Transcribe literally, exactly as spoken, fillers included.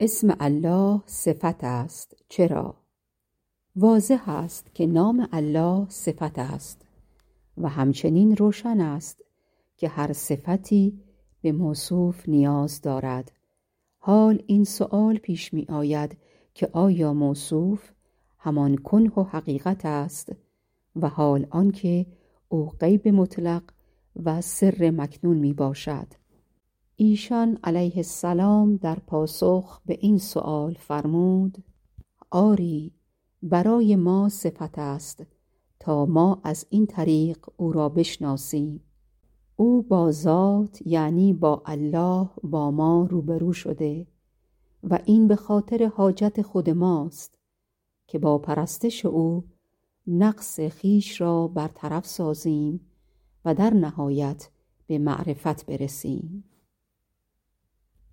اسم الله صفت است. چرا؟ واضح است که نام الله صفت است و همچنین روشن است که هر صفتی به موصوف نیاز دارد. حال این سؤال پیش می آید که آیا موصوف همان کنه و حقیقت است و حال آنکه او غیب مطلق و سر مکنون می باشد؟ ایشان علیه السلام در پاسخ به این سؤال فرمود: آری، برای ما صفت است تا ما از این طریق او را بشناسیم. او با ذات یعنی با الله با ما روبرو شده و این به خاطر حاجت خود ماست که با پرستش او نقص خویش را برطرف سازیم و در نهایت به معرفت برسیم.